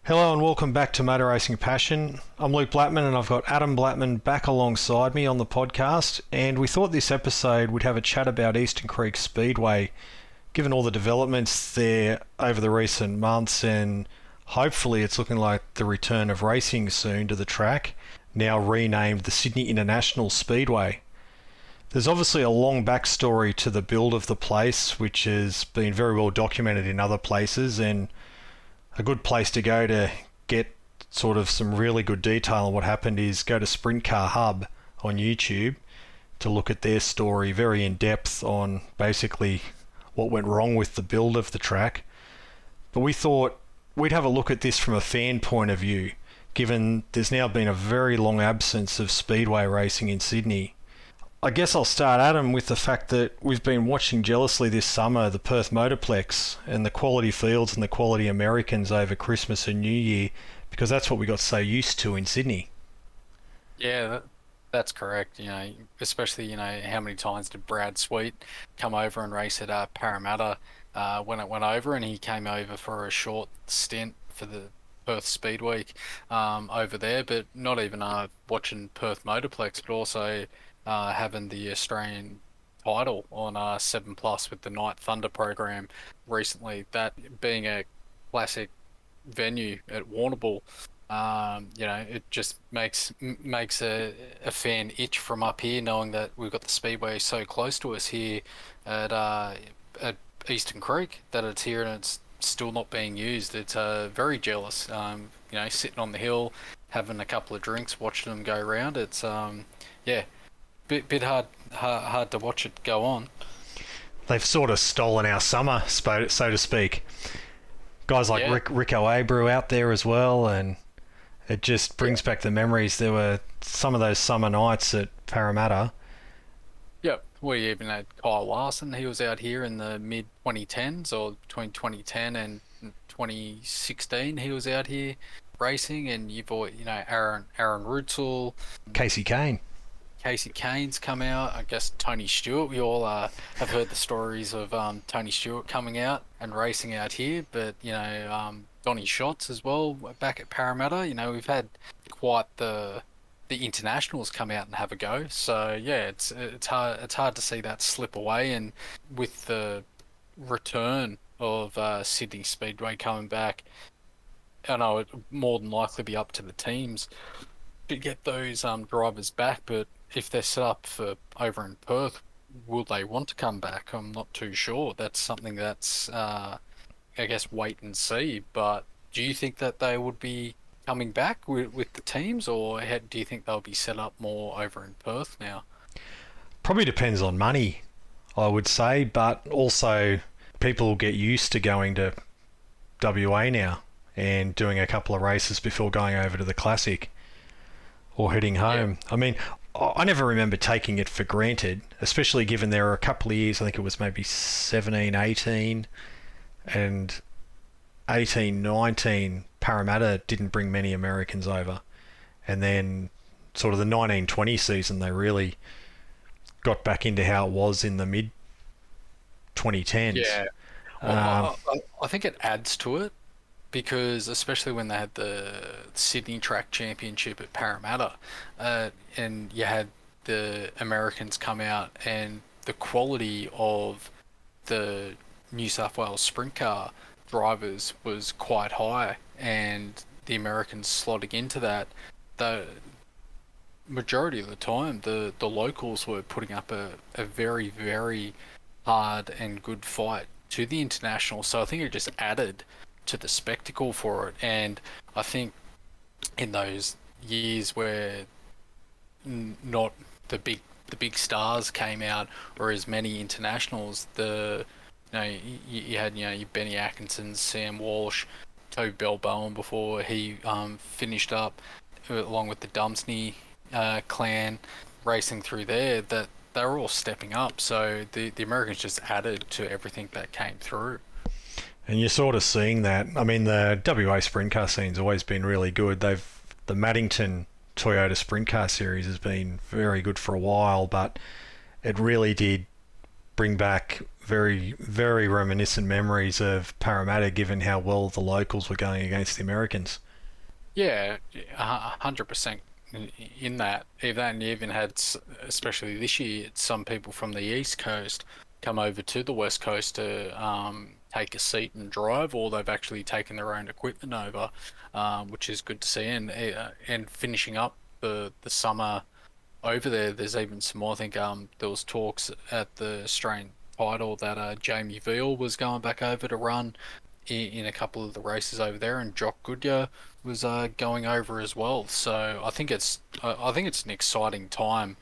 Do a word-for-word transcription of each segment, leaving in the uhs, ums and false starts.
Hello and welcome back to Motor Racing Passion. I'm Luke Blackman and I've got Adam Blackman back alongside me on the podcast, and we thought this episode we'd have a chat about Eastern Creek Speedway, given all the developments there over the recent months, and hopefully it's looking like the return of racing soon to the track, now renamed the Sydney International Speedway. There's obviously a long backstory to the build of the place, which has been very well documented in other places, and a good place to go to get sort of some really good detail on what happened is go to Sprint Car Hub on YouTube to look at their story very in depth on basically what went wrong with the build of the track. But we thought we'd have a look at this from a fan point of view, given there's now been a very long absence of speedway racing in Sydney. I guess I'll start, Adam, with the fact that we've been watching jealously this summer the Perth Motorplex and the quality fields and the quality Americans over Christmas and New Year, because that's what we got so used to in Sydney. Yeah, that, that's correct. You know, especially, you know, how many times did Brad Sweet come over and race at uh, Parramatta uh, when it went over, and he came over for a short stint for the Perth Speed Week um, over there, but not even uh, watching Perth Motorplex, but also Uh, having the Australian title on uh, seven plus with the Night Thunder program recently. That being a classic venue at Warrnambool, um, you know, it just makes makes a, a fan itch from up here, knowing that we've got the Speedway so close to us here at uh, at Eastern Creek, that it's here and it's still not being used. It's uh, very jealous. Um, you know, sitting on the hill, having a couple of drinks, watching them go round. It's um, yeah. Bit, bit hard, hard, hard to watch it go on. They've sort of stolen our summer, so to speak. Guys like yeah. Rick, Rico Abreu out there as well, and it just brings yeah. back the memories. There were some of those summer nights at Parramatta. Yep, we even had Kyle Larson. He was out here in the mid twenty tens, or between twenty ten and twenty sixteen. He was out here racing, and you've got, you know, Aaron Aaron Rutzel, Casey Kane. Casey Kane's come out. I guess Tony Stewart. We all uh, have heard the stories of um, Tony Stewart coming out and racing out here. But, you know, um, Donny Schatz as well back at Parramatta. You know, we've had quite the the internationals come out and have a go. So yeah, it's it's hard it's hard to see that slip away. And with the return of uh, Sydney Speedway coming back, I know it more than likely be up to the teams to get those um, drivers back, but if they're set up for over in Perth, will they want to come back? I'm not too sure. That's something that's, uh, I guess, wait and see. But do you think that they would be coming back with, with the teams, or how, do you think they'll be set up more over in Perth now? Probably depends on money, I would say, but also people will get used to going to W A now and doing a couple of races before going over to the Classic or heading home. Yeah. I mean, I never remember taking it for granted, especially given there were a couple of years, I think it was maybe seventeen, eighteen, and eighteen, nineteen, Parramatta didn't bring many Americans over. And then sort of the nineteen twenty season, they really got back into how it was in the mid twenty tens. Yeah. Well, um, I, I think it adds to it, because especially when they had the Sydney Track Championship at Parramatta, uh, and you had the Americans come out, and the quality of the New South Wales sprint car drivers was quite high, and the Americans slotting into that, the majority of the time, the, the locals were putting up a, a very, very hard and good fight to the international. So I think it just added to the spectacle for it. And I think in those years where n- not the big the big stars came out, or as many internationals, the you know you, you had you know your Benny Atkinson, Sam Walsh, Toby Belbowen before he um, finished up, along with the Dumsney uh, clan racing through there, that they were all stepping up. So the the Americans just added to everything that came through. And you're sort of seeing that. I mean, the W A sprint car scene's always been really good. They've the Maddington Toyota Sprint Car Series has been very good for a while, but it really did bring back very, very reminiscent memories of Parramatta, given how well the locals were going against the Americans. Yeah, a hundred percent in that. Even you even had, especially this year, some people from the East Coast come over to the West Coast to um, take a seat and drive, or they've actually taken their own equipment over, um, which is good to see. And uh, and finishing up the the summer over there, there's even some more. I think um, there was talks at the Australian title that uh, Jamie Veal was going back over to run in, in a couple of the races over there, and Jock Goodyear was uh, going over as well. So I think it's I think it's an exciting time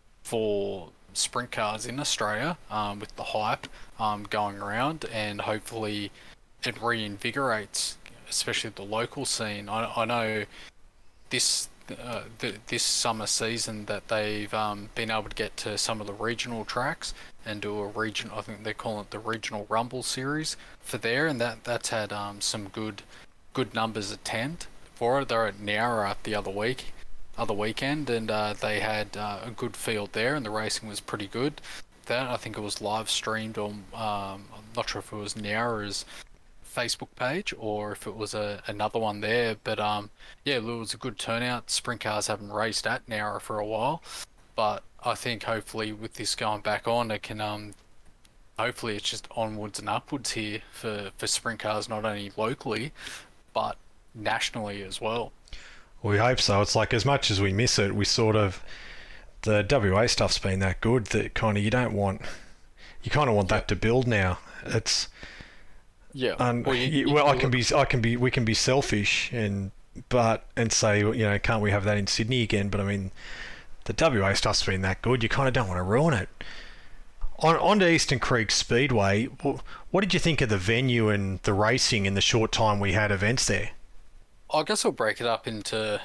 for sprint cars in Australia, um, with the hype um, going around, and hopefully it reinvigorates, especially the local scene. I, I know this uh, th- this summer season that they've um, been able to get to some of the regional tracks and do a region. I think they call it the Regional Rumble Series for there, and that that's had um, some good good numbers attend for it. They're at Nowra the other week. other weekend, and uh, they had uh, a good field there, and the racing was pretty good. That I think it was live streamed on. Um, I'm not sure if it was Nowra's Facebook page or if it was a, another one there, but um, yeah, it was a good turnout. Sprint cars haven't raced at Nowra for a while, but I think hopefully with this going back on, it can um, hopefully it's just onwards and upwards here for for sprint cars, not only locally, but nationally as well. We hope so. It's like, as much as we miss it, we sort of, the W A stuff's been that good that kind of you don't want, you kind of want that to build now. It's yeah. Um, well, you, well you I can be, I can be, we can be selfish and but and say, you know, can't we have that in Sydney again? But I mean, the W A stuff's been that good, you kind of don't want to ruin it. On on to Eastern Creek Speedway. What did you think of the venue and the racing in the short time we had events there? I guess I'll break it up into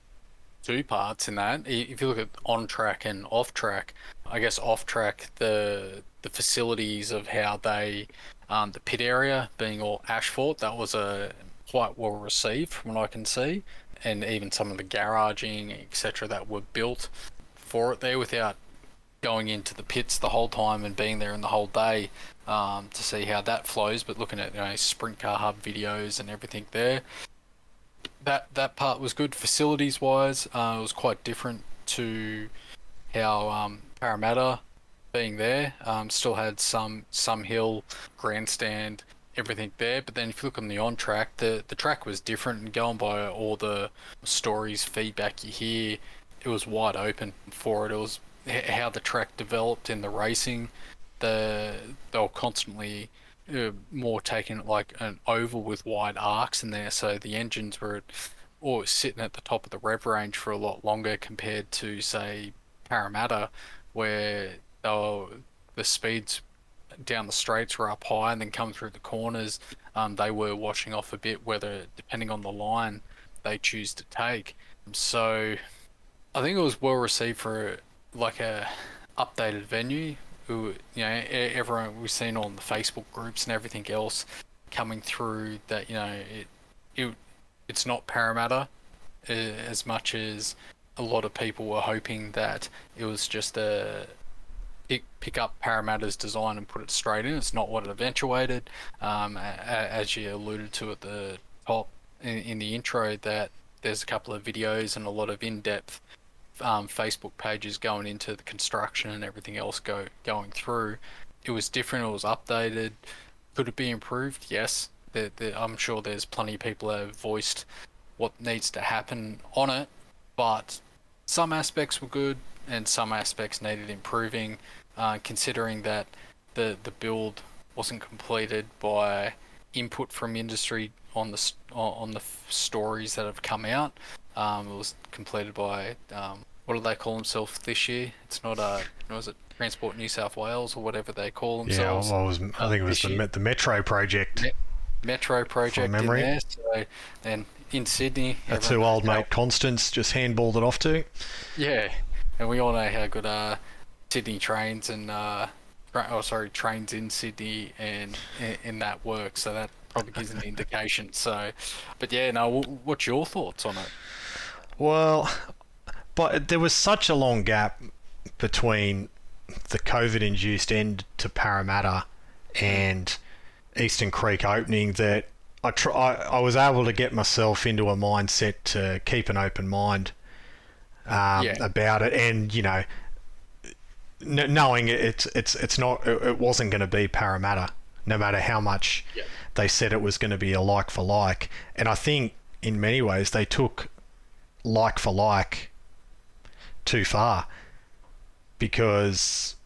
two parts in that. If you look at on track and off track, I guess off track, the the facilities of how they, um, the pit area being all asphalt, that was a quite well received from what I can see, and even some of the garaging, et cetera, that were built for it there without going into the pits the whole time and being there in the whole day, um, to see how that flows. But looking at, you know, Sprint Car Hub videos and everything there. That that part was good facilities wise. Uh, it was quite different to how um, Parramatta being there. Um, still had some some hill, grandstand, everything there. But then if you look on the on track, the the track was different. And going by all the stories, feedback you hear, it was wide open for it. It was how the track developed in the racing. The they were constantly Uh, more taking it like an oval with wide arcs in there, so the engines were always sitting at the top of the rev range for a lot longer compared to, say, Parramatta, where they were, the speeds down the straights were up high, and then come through the corners, um, they were washing off a bit, whether depending on the line they choose to take. So I think it was well received for like a updated venue. Who, you know, everyone we've seen on the Facebook groups and everything else coming through that, you know, it, it it's not Parramatta as much as a lot of people were hoping that it was just a pick, pick up Parramatta's design and put it straight in. It's not what it eventuated, um, as you alluded to at the top in, in the intro, that there's a couple of videos and a lot of in-depth Um, Facebook pages going into the construction and everything else go going through. It was different. It was updated. Could it be improved? Yes. There, there, I'm sure there's plenty of people that have voiced what needs to happen on it, but some aspects were good and some aspects needed improving. Uh, considering that the the build wasn't completed by input from industry on the on the stories that have come out. Um, it was completed by, um, what do they call themselves this year? It's not a, was it Transport New South Wales or whatever they call themselves? Yeah, well, I, was, I think it was the, the Metro Project. Me- Metro Project in there. So, and in Sydney. That's who old mate Constance just handballed it off to. Yeah, and we all know how good uh, Sydney trains and, uh, tra- oh sorry, trains in Sydney and in that work. So that probably gives an indication. So, but yeah, no, w- what's your thoughts on it? Well, but there was such a long gap between the COVID-induced end to Parramatta and Eastern Creek opening that I, try, I I was able to get myself into a mindset to keep an open mind um, Yeah. about it, and you know, n- knowing it's it's it's not it it wasn't going to be Parramatta, no matter how much Yeah. they said it was going to be a like for like, and I think in many ways they took like for like too far, because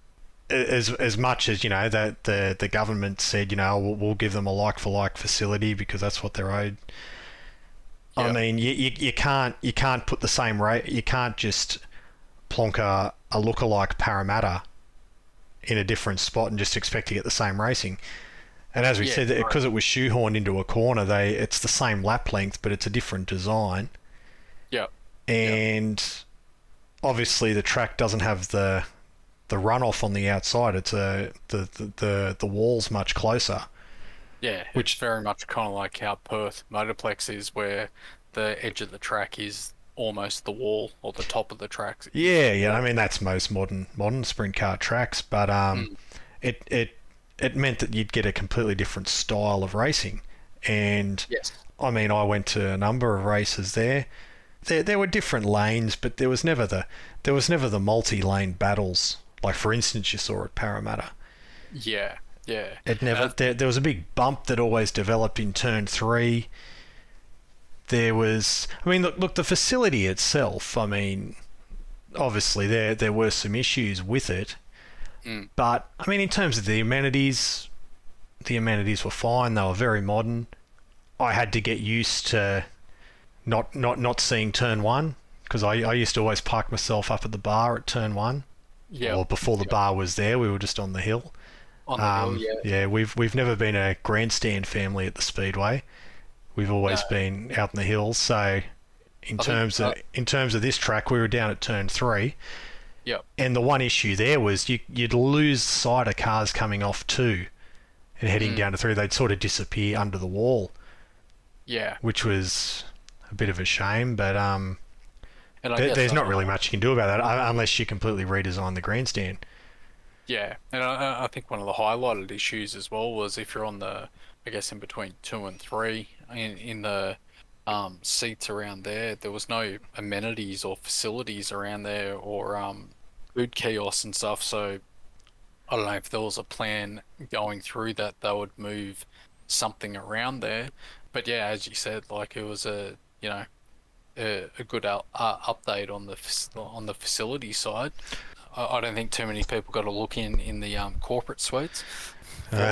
as as much as you know that the the government said, you know, we'll, we'll give them a like for like facility because that's what they're owed. Yeah. I mean, you, you you can't you can't put the same rate. You can't just plonk a, a lookalike Parramatta in a different spot and just expect to get the same racing. And as we Yeah, said, right. because it was shoehorned into a corner, they it's the same lap length, but it's a different design. Yeah. And obviously, the track doesn't have the the runoff on the outside. It's a the the the, the wall's much closer. Yeah, Which- which very much kind of like how Perth Motorplex is, where the edge of the track is almost the wall or the top of the track. Yeah, yeah. I mean, that's most modern modern sprint car tracks, but um, Mm. it it it meant that you'd get a completely different style of racing. And Yes. I mean, I went to a number of races there. There there were different lanes, but there was never the there was never the multi-lane battles. Like for instance, you saw at Parramatta. Yeah, yeah. It never. Uh, there, there was a big bump that always developed in turn three. There was. I mean, look, look. The facility itself. I mean, obviously there there were some issues with it, Mm. but I mean, in terms of the amenities, the amenities were fine. They were very modern. I had to get used to not not not seeing turn one, because I I used to always park myself up at the bar at turn one. yeah. Or before the yeah. bar was there, we were just on the hill. On the Um, hill, yeah. yeah, we've we've never been a grandstand family at the Speedway. We've always No. been out in the hills. So, in I terms think, of in terms of this track, we were down at turn three, Yep. and the one issue there was you you'd lose sight of cars coming off two and heading Mm. down to three. They'd sort of disappear under the wall, Yeah. which was a bit of a shame. But um, And I there, guess, there's not uh, really much you can do about that uh, unless you completely redesign the grandstand. Yeah, and I, I think one of the highlighted issues as well was if you're on the, I guess in between two and three, in in the um, seats around there, there was no amenities or facilities around there or um, food kiosks and stuff. So I don't know if there was a plan going through that they would move something around there. But yeah, as you said, like it was a you know a, a good out, uh, update on the fac- on the facility side. I I don't think too many people got a look in in the um, corporate suites. Uh,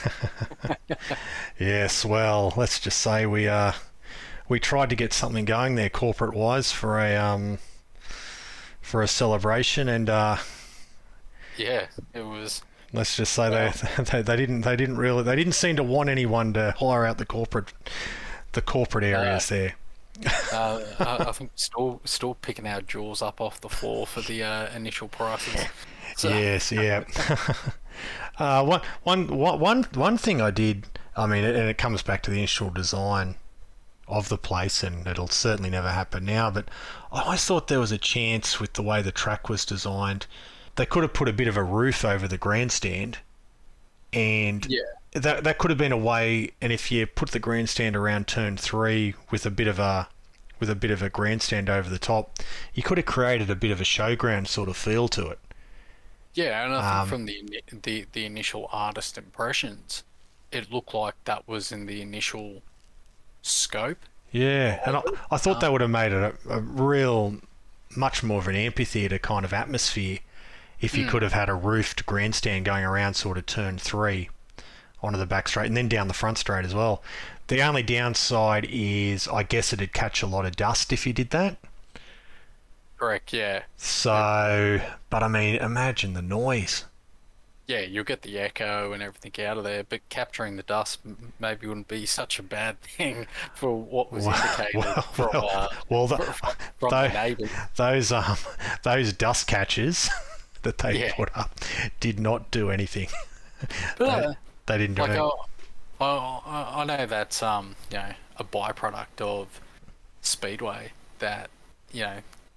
yes, well, let's just say we uh we tried to get something going there corporate wise for a um for a celebration, and uh Yeah, it was. let's just say Wow. they, they they didn't they didn't really they didn't seem to want anyone to hire out the corporate the corporate areas there. Uh, I, I think still still picking our jewels up off the floor for the uh, initial prices. So, Yes, yeah. uh, one, one, one, one one thing I did, I mean, and it comes back to the initial design of the place, and it'll certainly never happen now, but I always thought there was a chance with the way the track was designed. They could have put a bit of a roof over the grandstand, and Yeah. that that could have been a way. And if you put the grandstand around turn three with a bit of a with a bit of a grandstand over the top, you could have created a bit of a showground sort of feel to it. Yeah, and I think Um, from the ini- the the initial artist impressions, it looked like that was in the initial scope. Yeah, and I, I thought they would have made it a, a real, much more of an amphitheatre kind of atmosphere if you Mm. could have had a roofed grandstand going around sort of turn three onto the back straight and then down the front straight as well. The only downside is I guess it'd catch a lot of dust if you did that. Correct. Yeah. So, but I mean, imagine the noise. Yeah, you'll get the echo and everything out of there, but capturing the dust m- maybe wouldn't be such a bad thing for what was Well, indicated well, from, well, uh, well, the- from, from tho- the neighbours. those um those dust catchers that they Yeah. put up did not do anything. But, they, uh, they didn't do like, anything. I, I, I know that's um, you know, a byproduct of Speedway that, you know,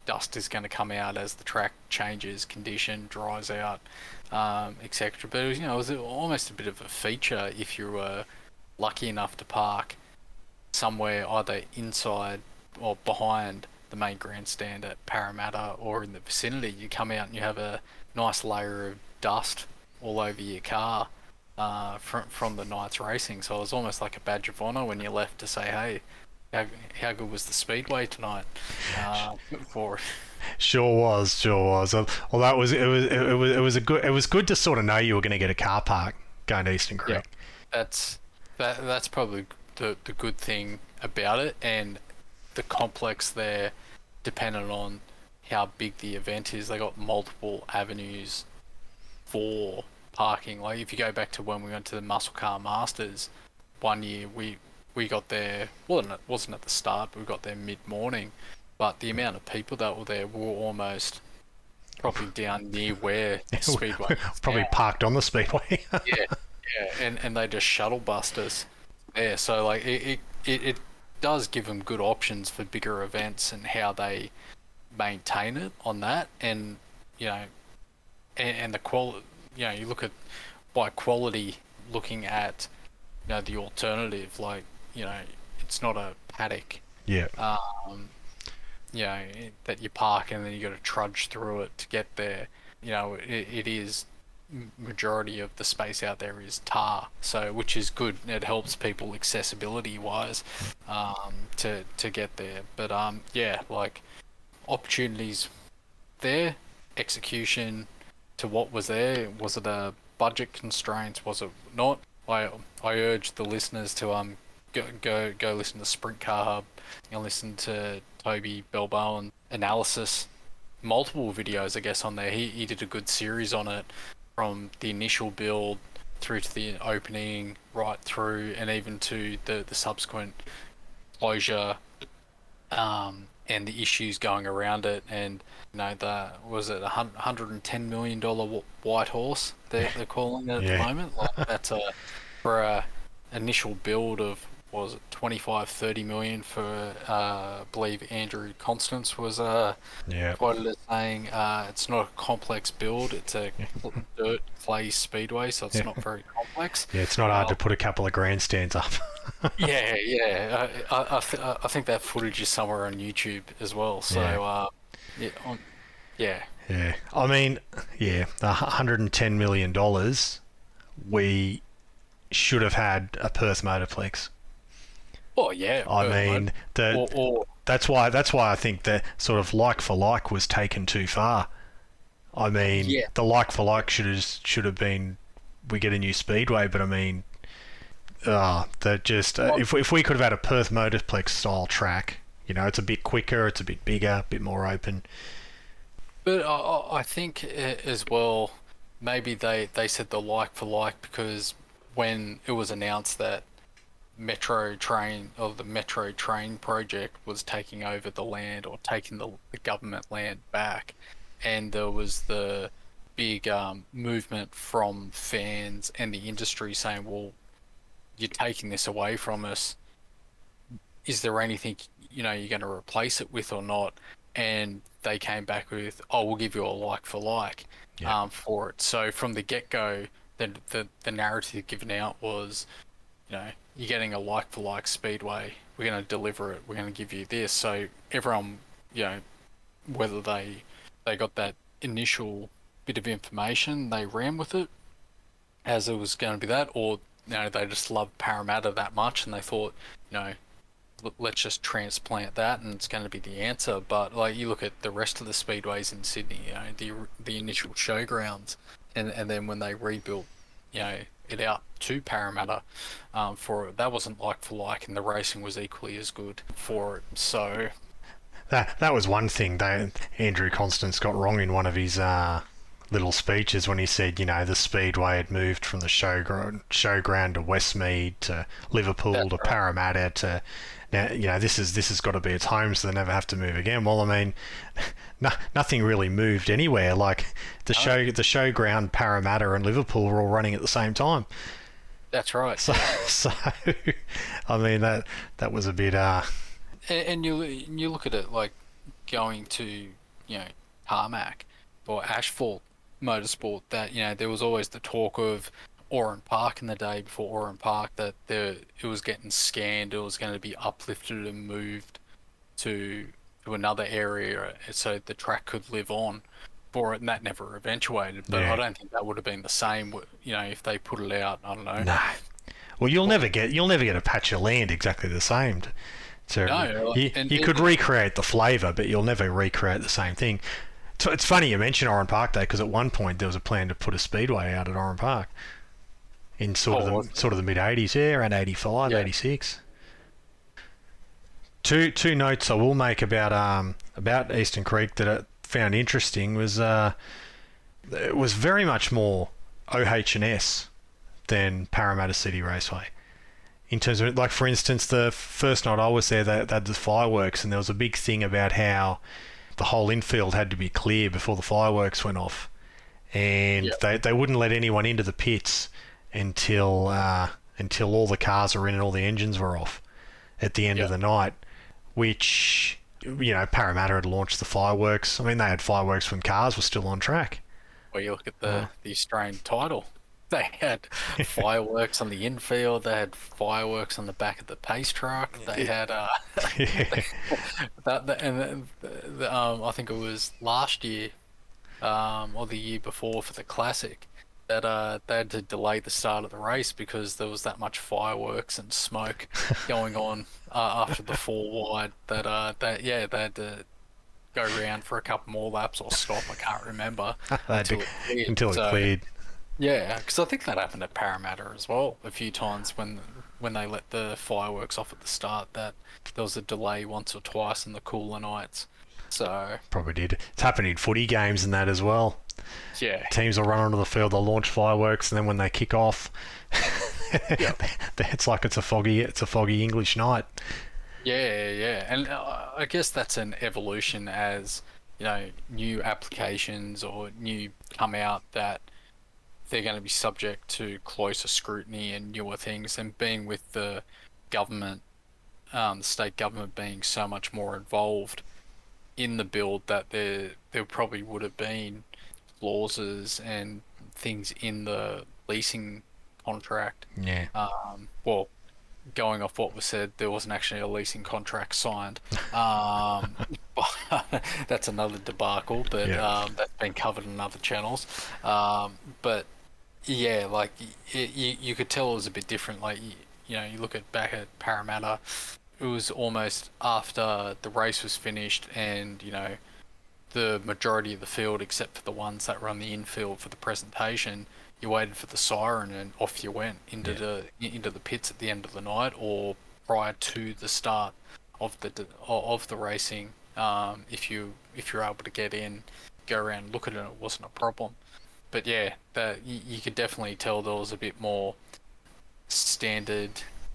dust is going to come out as the track changes, condition dries out, um, et cetera. But it was, you know, it was almost a bit of a feature if you were lucky enough to park somewhere either inside or behind the main grandstand at Parramatta or in the vicinity. You come out and you have a nice layer of dust all over your car uh, from from the night's racing. So it was almost like a badge of honour when you left to say, "Hey, how, how good was the speedway tonight?" Uh, for Sure was, sure was. Well, that was it was it was it was a good it was good to sort of know you were going to get a car park going to Eastern Creek. Yeah, that's that that's probably the the good thing about it, and the complex there, depending on how big the event is, they got multiple avenues for parking. Like if you go back to when we went to the Muscle Car Masters one year, we we got there wasn't it wasn't at the start, but we got there mid morning. But the amount of people that were there were almost probably down near where the speedway is probably now. Parked on the speedway. yeah, yeah, and and they just shuttle bust us there. So like it, it it it does give them good options for bigger events and how they maintain it on that, and you know, and, and the quality. You know, you look at by quality, looking at you know the alternative. Like you know, it's not a paddock. Yeah. Um, you know, that you park and then you got to trudge through it to get there. You know, it, it is majority of the space out there is tar, so which is good. It helps people accessibility wise um, to to get there. But um, yeah, like opportunities there, execution to what was there. Was it a budget constraints? Was it not? I I urge the listeners to um go go go listen to Sprint Car Hub and listen to Toby Belbowen analysis, multiple videos I guess on there. He he did a good series on it from the initial build through to the opening, right through, and even to the the subsequent closure, um, and the issues going around it. And you know, the was it a hundred and ten million dollar white horse they're they're calling it at Yeah. the moment. Like that's a for a initial build of what was it twenty-five, thirty million for uh, I believe Andrew Constance was uh Yeah. quoted as saying uh, it's not a complex build, it's a dirt clay speedway, so it's Yeah. not very complex. Yeah, it's not hard to Um, put a couple of grandstands up. yeah, yeah. I I, I, th- I think that footage is somewhere on YouTube as well. So Yeah. uh, yeah, on, yeah, Yeah, I mean, yeah, the one hundred ten million dollars, we should have had a Perth Motorplex. oh yeah. I uh, mean, the, or, or that's why that's why I think the sort of like for like was taken too far. I mean, Yeah. the like for like should have should have been we get a new speedway, but I mean, uh, that just uh, Well- if if we could have had a Perth Motorplex style track, you know, it's a bit quicker, it's a bit bigger, a bit more open. But I- I, I think uh, as well, maybe they, they said the like for like because when it was announced that Metro Train or the Metro Train project was taking over the land or taking the, the government land back, and there was the big um, movement from fans and the industry saying, well, you're taking this away from us. Is there anything, you know, you're going to replace it with or not? And they came back with, oh, we'll give you a like for like Yeah. um, for it. So from the get-go, the, the, the narrative given out was, you know, you're getting a like for like speedway. We're going to deliver it. We're going to give you this. So everyone, you know, whether they they got that initial bit of information, they ran with it as it was going to be that, or you know, they just loved Parramatta that much and they thought, you know, l- let's just transplant that and it's going to be the answer. But like you look at the rest of the speedways in Sydney, you know, the the initial showgrounds, and and then when they rebuilt, you know, it out to Parramatta, um, for it, that wasn't like for like, and the racing was equally as good for it. So That that was one thing that Andrew Constance got wrong in one of his uh, little speeches when he said, you know, the speedway had moved from the showground showground to Westmead to Liverpool That's to right. Parramatta to now, you know, this is this has got to be its home, so they never have to move again. Well, I mean, no, nothing really moved anywhere. Like the show the showground Parramatta and Liverpool were all running at the same time. that's right. So so I mean that that was a bit uh And, and you you look at it like going to, you know, Tarmac or Asphalt Motorsport, that, you know, there was always the talk of Oran Park in the day before Oran Park, that there it was getting scanned, it was going to be uplifted and moved to to another area so the track could live on for it, and that never eventuated. But Yeah. I don't think that would have been the same, you know, if they put it out. I don't know. No. Well, you'll never get you'll never get a patch of land exactly the same. To, No, you, and you it- could recreate the flavour, but you'll never recreate the same thing. So it's funny you mention Oran Park Day, because at one point there was a plan to put a speedway out at Oran Park in sort Oh, of was the there? sort of the mid eighties, yeah, around eighty-five, Yeah. eighty-six. Two two notes I will make about um about Eastern Creek that I found interesting was uh it was very much more O H and S than Parramatta City Raceway. In terms of, like, for instance, the first night I was there, they, they had the fireworks, and there was a big thing about how the whole infield had to be clear before the fireworks went off, and Yep. they they wouldn't let anyone into the pits until uh, until all the cars were in and all the engines were off at the end Yep. of the night, which, you know, Parramatta had launched the fireworks. I mean, they had fireworks when cars were still on track. Where you look at the, Oh. the Australian title, they had fireworks on the infield, they had fireworks on the back of the pace truck, they had uh, Yeah. that, that and then the, the, um, I think it was last year, um, or the year before for the classic, that uh, they had to delay the start of the race because there was that much fireworks and smoke going on uh, after the four wide. That uh, that yeah, they had to go around for a couple more laps or stop. I can't remember They had to- until it cleared. until it So, cleared. yeah, because I think that happened at Parramatta as well a few times when when they let the fireworks off at the start. That there was a delay once or twice in the cooler nights. So Probably did. It's happened in footy games and that as well. yeah, Teams will run onto the field, they'll launch fireworks, and then when they kick off, Yep. it's like it's a foggy, it's a foggy English night. yeah, yeah, and uh, I guess that's an evolution as, you know, new applications or new come out, that they're going to be subject to closer scrutiny and newer things, and being with the government, um, the state government being so much more involved in the build, that there there probably would have been clauses and things in the leasing contract. Yeah. Um, well, going off what was said, there wasn't actually a leasing contract signed. Um, but that's another debacle, but Yeah. um, that's been covered in other channels. Um, but yeah, like y you, you could tell it was a bit different. Like, you, you know, you look at back at Parramatta, it was almost after the race was finished, and, you know, the majority of the field, except for the ones that were on the infield for the presentation, you waited for the siren and off you went into Yeah. the into the pits at the end of the night, or prior to the start of the of the racing. Um, if you if you're able to get in, go around and look at it, it wasn't a problem. But yeah, that you, you could definitely tell there was a bit more standard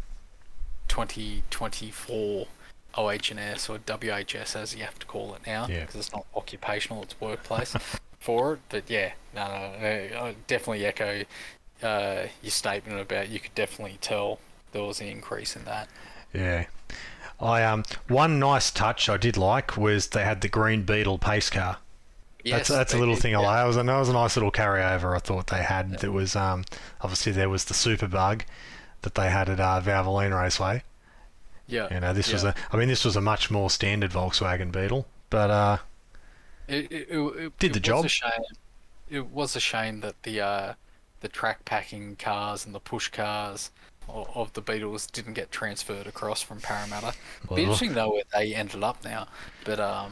twenty twenty-four O H and S, or W H S as you have to call it now, Yeah. because it's not occupational, it's workplace for it. But yeah, no, no, I definitely echo uh, your statement about, you could definitely tell there was an increase in that. Yeah. I um one nice touch I did like was they had the Green Beetle pace car. That's that's a they little did, thing I yeah. like. It was, a, that was a nice little carryover I thought they had. That was um obviously there was the Super Bug that they had at uh, Valvoline Raceway. Yeah, You know, this was yeah. a I mean this was a much more standard Volkswagen Beetle, but uh It, it, it, it Did the it job. Was a shame. It was a shame that the uh, the track packing cars and the push cars of, of the Beatles didn't get transferred across from Parramatta. Well, Be interesting to know where they ended up now. But um,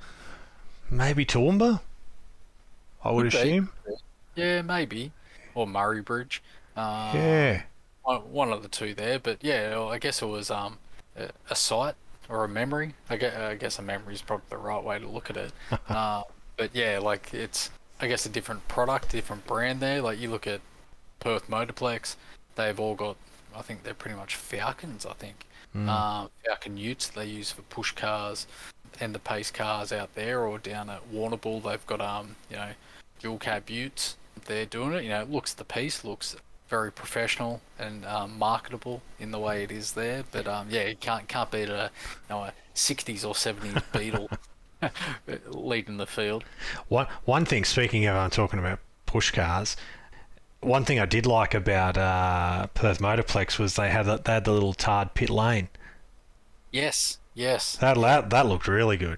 maybe Toowoomba, I would Could be. assume. yeah, maybe, or Murray Bridge. Um, Yeah. one, one of the two there. But yeah, well, I guess it was um a, a site or a memory. I guess, I guess a memory is probably the right way to look at it. uh, but yeah, like, it's, I guess, a different product, different brand there. Like, you look at Perth Motorplex, they've all got, I think they're pretty much Falcons, I think. Mm. Um, Falcon Utes they use for push cars and the pace cars out there, or down at Warrnambool, they've got, um, you know, dual cab Utes. They're doing it, you know, it looks, the piece looks very professional and um, marketable in the way it is there. But um, yeah, you can't can't beat a, you know, a sixties or seventies Beetle leading the field. One one thing, speaking of, I'm talking about push cars. One thing I did like about uh, Perth Motorplex was they had the, they had the little tarred pit lane. Yes, yes. That that, that looked really good.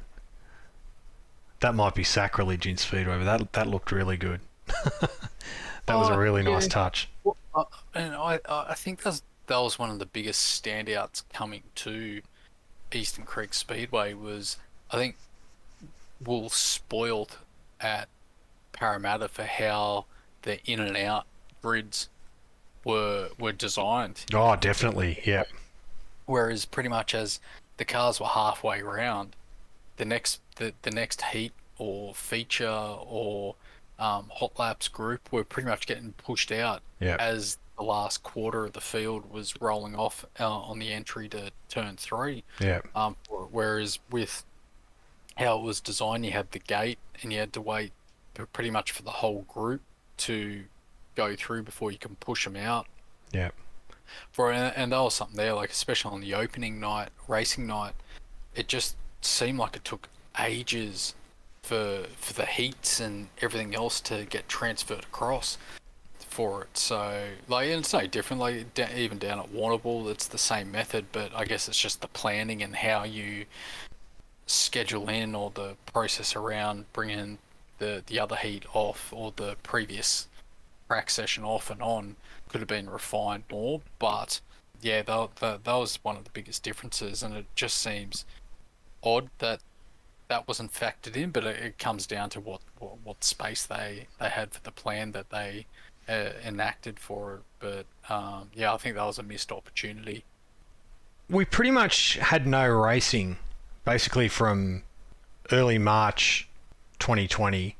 That might be sacrilege in Speedway, but that that looked really good. That was a really Oh, nice yeah. touch. Well, uh, and I, I I think that's that was one of the biggest standouts coming to Eastern Creek Speedway was I think we were spoiled at Parramatta for how the in and out grids were were designed. Oh, definitely. Yeah. Whereas pretty much as the cars were halfway round, the next the, the next heat or feature or um, hot laps group were pretty much getting pushed out Yeah. as the last quarter of the field was rolling off uh, on the entry to turn three. Yeah. Um, whereas with how it was designed, you had the gate and you had to wait p- pretty much for the whole group to go through before you can push them out. Yeah. For and, and that was something there, like especially on the opening night, racing night, it just seemed like it took ages for for the heats and everything else to get transferred across for it. So like, and it's no different. Like da- even down at Warrnambool, it's the same method, but I guess it's just the planning and how you schedule in or the process around bringing the the other heat off or the previous track session off and on could have been refined more. But yeah, that, that, that was one of the biggest differences, and it just seems odd that that wasn't factored in, but it, it comes down to what, what, what space they, they had for the plan that they uh, enacted for it. But um, yeah, I think that was a missed opportunity. We pretty much had no racing, basically from early March twenty twenty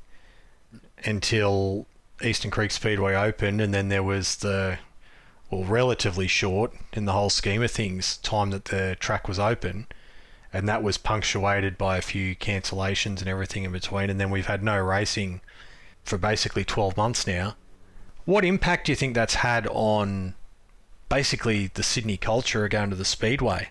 until Eastern Creek Speedway opened, and then there was the, well, relatively short in the whole scheme of things, time that the track was open, and that was punctuated by a few cancellations and everything in between, and then we've had no racing for basically twelve months now. What impact do you think that's had on basically the Sydney culture of going to the Speedway?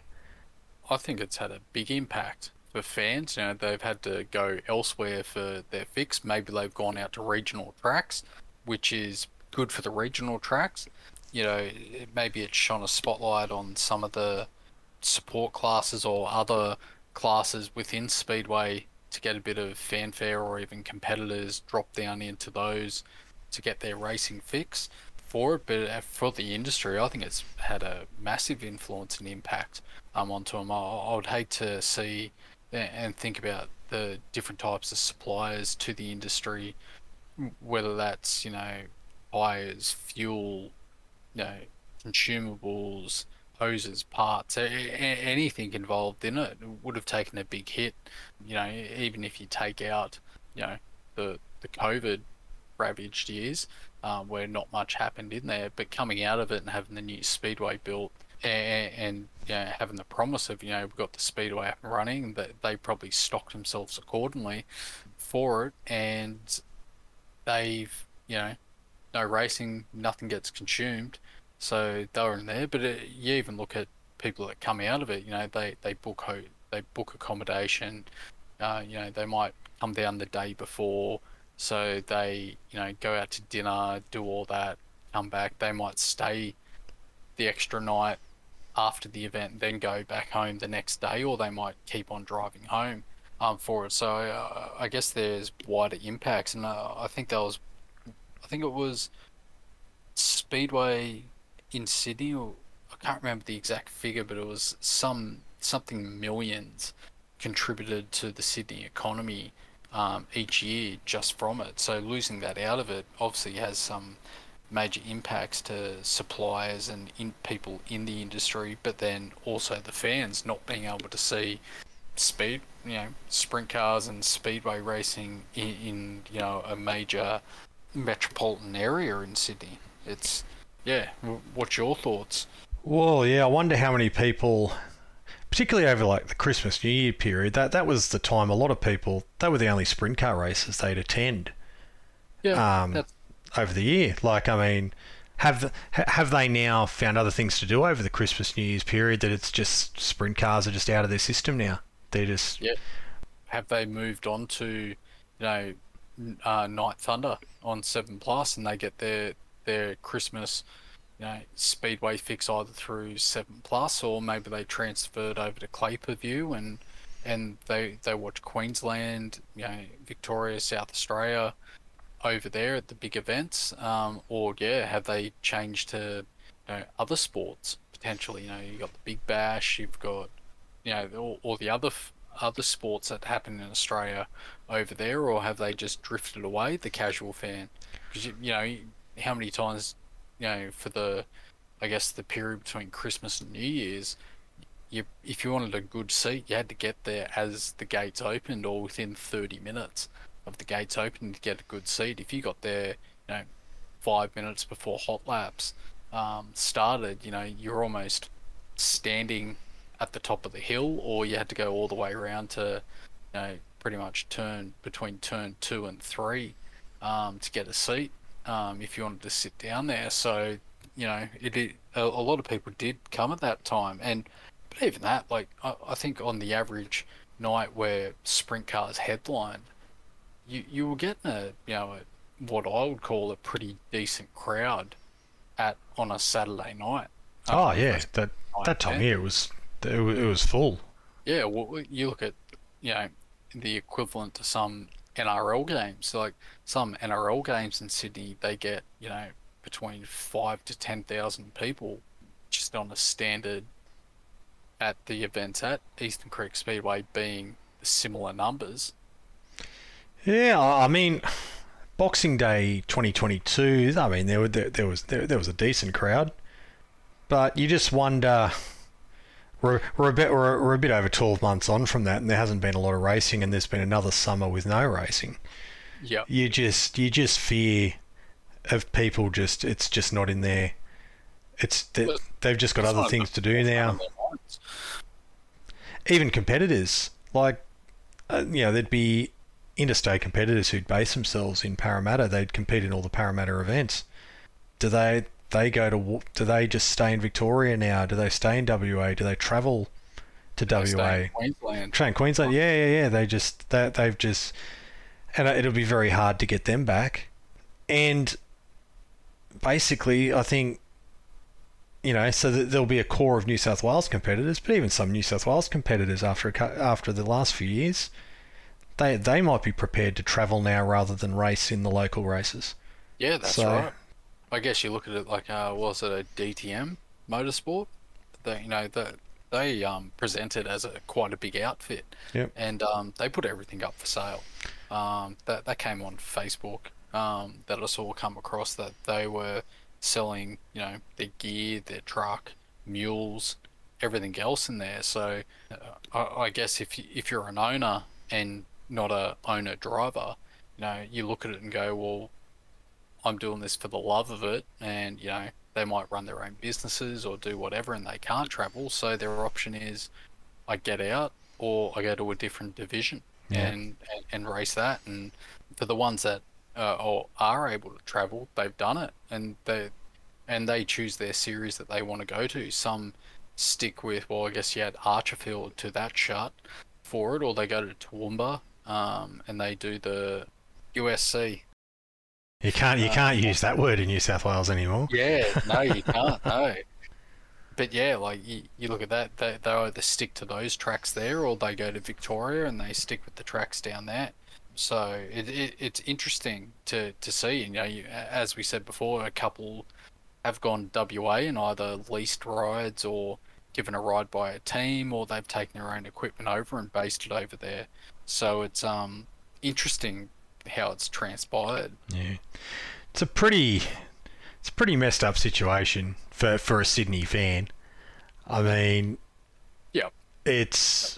I think it's had a big impact for fans. You know, they've had to go elsewhere for their fix. Maybe they've gone out to regional tracks, which is good for the regional tracks. You know, it- maybe it's shone a spotlight on some of the support classes or other classes within Speedway to get a bit of fanfare, or even competitors drop down into those to get their racing fix for it. But uh, for the industry, I think it's had a massive influence and impact um, onto them. I, I would hate to see a- and think about the different types of suppliers to the industry, whether that's, you know, tires, fuel, you know, consumables, hoses, parts, a- a- anything involved in it would have taken a big hit. You know, even if you take out, you know, the the COVID ravaged years, um, where not much happened in there, but coming out of it and having the new speedway built and, and you know, having the promise of, you know, we've got the speedway up and running, that they probably stocked themselves accordingly for it, and they've, you know, no racing, nothing gets consumed, so they were in there. But it, you even look at people that come out of it, you know, they they book ho- they book accommodation, uh, you know, they might come down the day before, so they, you know, go out to dinner, do all that, come back. They might stay the extra night after the event, then go back home the next day, or they might keep on driving home um, for it. So uh, I guess there's wider impacts, and uh, I think that was, I think it was Speedway in Sydney, or I can't remember the exact figure, but it was some something millions contributed to the Sydney economy um, each year just from it. So losing that out of it obviously has some major impacts to suppliers and in people in the industry, but then also the fans not being able to see speed, you know, sprint cars and speedway racing in, in you know, a major metropolitan area in Sydney. It's, yeah. What's your thoughts? Well, yeah, I wonder how many people, particularly over like the Christmas New Year period, that that was the time a lot of people, they were the only sprint car races they'd attend Yeah, um, that's over the year. Like, I mean, have have they now found other things to do over the Christmas New Year's period that it's just sprint cars are just out of their system now? They're just yeah. have they moved on to, you know, uh, Night Thunder on Seven Plus, and they get their their Christmas, you know, Speedway fix either through Seven Plus, or maybe they transferred over to Clay Per View and and they they watch Queensland, you know, Victoria, South Australia over there at the big events, um, or yeah, have they changed to, you know, other sports potentially? You know, you got the Big Bash, you've got, you know, all, all the other other sports that happen in Australia over there, or have they just drifted away, the casual fan? Because you, you know, how many times, you know, for the, I guess the period between Christmas and New Year's, you if you wanted a good seat, you had to get there as the gates opened or within thirty minutes of the gates opening to get a good seat. If you got there, you know, five minutes before hot laps um, started, you know, you're almost standing at the top of the hill, or you had to go all the way around to, you know, pretty much turn between turn two and three um, to get a seat um, if you wanted to sit down there. So, you know, it, it a, a lot of people did come at that time, and but even that, like I, I think on the average night where sprint cars headlined, you you were getting a, you know, a, what I would call a pretty decent crowd at on a Saturday night. Um, Oh yeah, that that time of year it was it wa- it was full. Yeah, well, you look at, you know, the equivalent to some N R L games. Like some N R L games in Sydney, they get, you know, between five to ten thousand people just on a standard at the events at Eastern Creek Speedway, being similar numbers. Yeah, I I mean, Boxing Day twenty twenty-two. I mean, there were there, there was there, there was a decent crowd, but you just wonder. We're, we're a bit we're, we're a bit over twelve months on from that, and there hasn't been a lot of racing, and there's been another summer with no racing. Yeah. You just you just fear of people just it's just not in there. It's they, But they've just got it's other not things enough to do to now. on their minds. Even competitors like uh, you know there'd be interstate competitors who'd base themselves in Parramatta. They'd compete in all the Parramatta events. Do they they go to wa- do they just stay in Victoria now? Do they stay in W A? Do they travel to They stay W A? in Queensland. Train Queensland, yeah, yeah, yeah. They just they, they've just, and it'll be very hard to get them back. And basically, I think, you know, so that there'll be a core of New South Wales competitors, but even some New South Wales competitors after a, cou- after the last few years, they they might be prepared to travel now rather than race in the local races. Yeah, that's So- right. I guess you look at it like, uh, was it a D T M Motorsport? They, you know, the, they um, presented as a quite a big outfit, Yep. and um, they put everything up for sale. Um, that that came on Facebook. Um, that I saw come across that they were selling, you know, their gear, their truck, mules, everything else in there. So uh, I, I guess if you, if you're an owner and not a owner driver, you know, you look at it and go, well, I'm doing this for the love of it, and you know, they might run their own businesses or do whatever, and they can't travel. So their option is, I get out, or I go to a different division Yeah. and, and and race that. And for the ones that uh, or are able to travel, they've done it, and they and they choose their series that they want to go to. Some stick with, well, I guess you had Archerfield to that shut for it, or they go to Toowoomba, um, and they do the U S C. You can't you Uh, can't use that word in New South Wales anymore. Yeah, no, you can't. No, but yeah, like you, you look at that, they they either stick to those tracks there, or they go to Victoria and they stick with the tracks down there. So it, it it's interesting to to see. You know, you, as we said before, a couple have gone to W A and either leased rides or given a ride by a team, or they've taken their own equipment over and based it over there. So it's um interesting how it's transpired. Yeah, it's a pretty, it's a pretty messed up situation for for a Sydney fan. I mean, Yep. it's.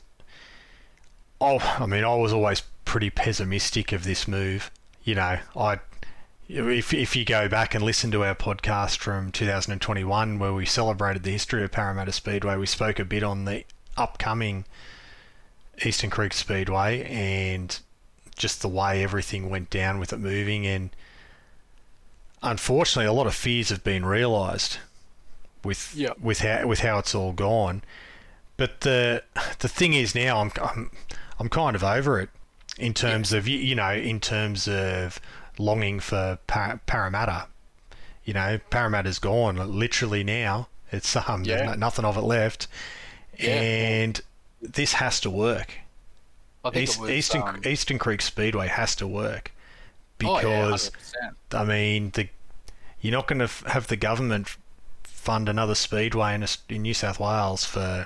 Oh, I mean, I was always pretty pessimistic of this move. You know, I if if you go back and listen to our podcast from two thousand twenty-one where we celebrated the history of Parramatta Speedway, we spoke a bit on the upcoming Eastern Creek Speedway and just the way everything went down with it moving, and unfortunately a lot of fears have been realised with Yeah. with how with how it's all gone. But the the thing is now I'm I'm, I'm kind of over it in terms Yeah. of you, you know in terms of longing for Par- Parramatta. You know, Parramatta's gone literally now. It's um, there's Yeah. no, nothing of it left, Yeah. Well, and this has to work. I think it East, was. Eastern Um, Eastern Creek Speedway has to work oh yeah, because hundred percent. I mean the you're not going to f- have the government fund another speedway in, in New South Wales for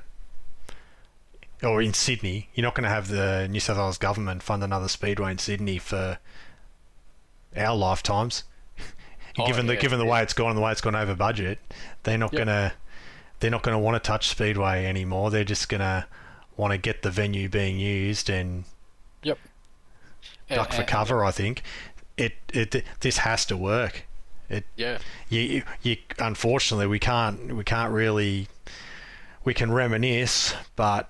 or in Sydney. You're not going to have the New South Wales government fund another speedway in Sydney for our lifetimes. Oh given the yeah. given the Yeah. way it's gone and the way it's gone over budget, they're not Yep. gonna they're not gonna want to touch Speedway anymore. They're just gonna want to get the venue being used and Yep. duck And, for and, cover. I think it it this has to work. It yeah. you you unfortunately we can't we can't really we can reminisce, but